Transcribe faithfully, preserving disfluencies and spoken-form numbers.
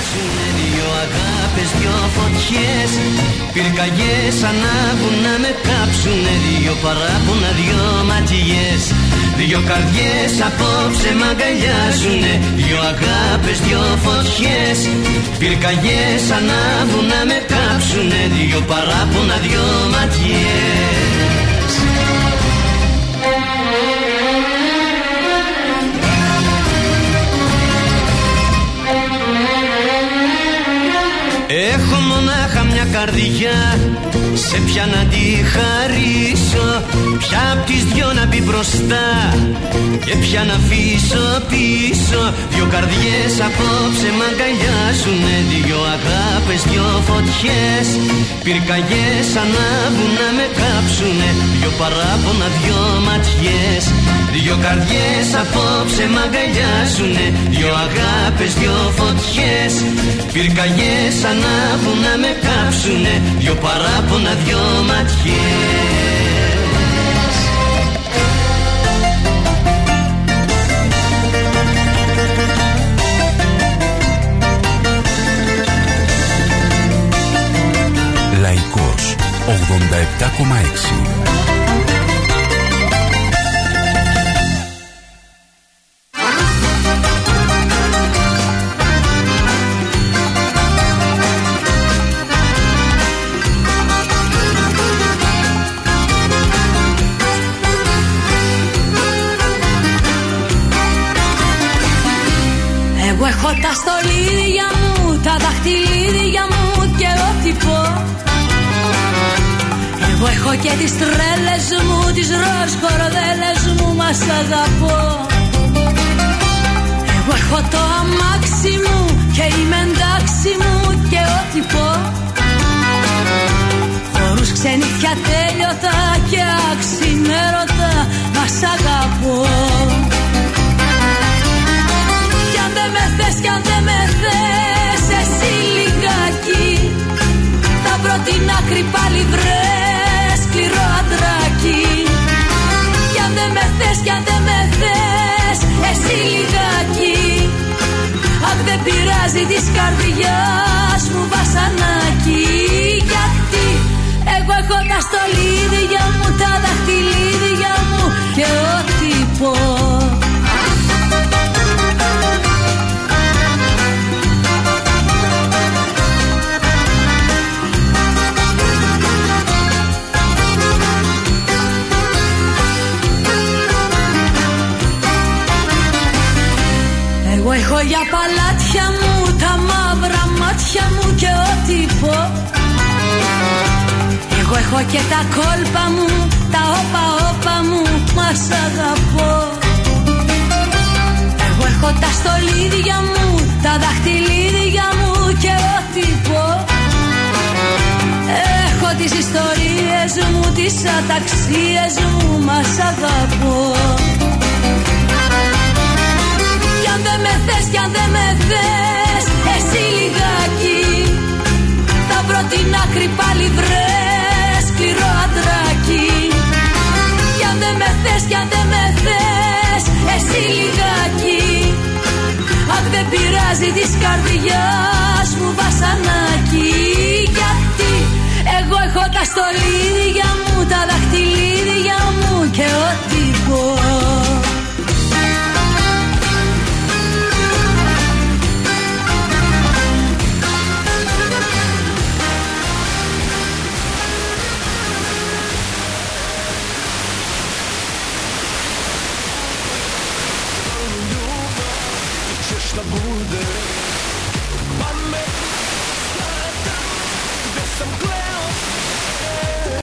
κάψουνε δυο αγάπες, δυο φωτιές. Πυρκαγιές ανάβουν να με κάψουνε, δυο παράπονα, δυο ματιές. Δυο καρδιές απόψε μ' αγκαλιάζουνε, δυο αγάπες, δυο φωτιές. Πυρκαγιές ανάβουν να με κάψουνε, δυο παράπονα, δυο ματιές. Έχω μονάχα μια καρδιά, σε ποια να τη χαρίσω. Ποια απ' τις δυο να μπει μπροστά και ποια να αφήσω πίσω. Δυο καρδιές απόψε μ' αγκαλιάζουνε, δυο αγάπες, δυο φωτιές. Πυρκαγιές ανάβουν να με κάψουνε, δυο παράπονα, δυο ματιές. Δυο καρδιές απόψε μ' αγκαλιάζουνε, δυο αγάπες, δυο φωτιές. Πυρκαγιές ανάβουν να με κάψουνε, δυο παράπονα, δυο ματιές. Λαϊκός ογδόντα επτά κόμμα έξι. Έχω τα στολίδια μου, τα δαχτυλίδια μου και ό,τι πω. Εγώ έχω και τις τρέλες μου, τις ροζ κορδέλες μου, μα σ' αγαπώ. Εγώ έχω το αμάξι μου και είμαι εντάξει μου και ό,τι πω. Χορούς ξενύχια τέλειωτα και αξιμέρωτα, μα σ' αγαπώ. Κι αν δεν με θες εσύ λιγάκι, θα βρω την άκρη πάλι βρες σκληρό αντράκι. Κι αν δεν με θες, κι αν δεν με θες εσύ λιγάκι, αχ δεν πειράζει της καρδιάς μου βασανάκι. Γιατί εγώ έχω τα στολίδια μου, τα δαχτυλίδια μου και ό,τι πω. Εγώ έχω για παλάτια μου τα μαύρα μάτια μου και ό,τι πω. Εγώ έχω και τα κόλπα μου, τα όπα όπα μου, μα σ' αγαπώ. Εγώ έχω τα στολίδια μου, τα δαχτυλίδια μου και ό,τι πω. Έχω τις ιστορίες μου, τις αταξίες μου, μα σ' αγαπώ. Κι αν δεν με θες, κι αν δεν με θες εσύ λιγάκι, θα βρω την άκρη πάλι βρες σκληρό αντράκι. Κι αν δεν με θες, κι αν δεν με θες εσύ λιγάκι, αχ δεν πειράζει της καρδιάς μου βασανάκι. Γιατί εγώ έχω τα στολίδια μου, τα δαχτυλίδια μου και ό,τι πω. Gdzieś na górę